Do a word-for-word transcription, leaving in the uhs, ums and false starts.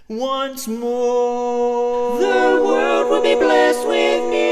once more. The world will be blessed with music.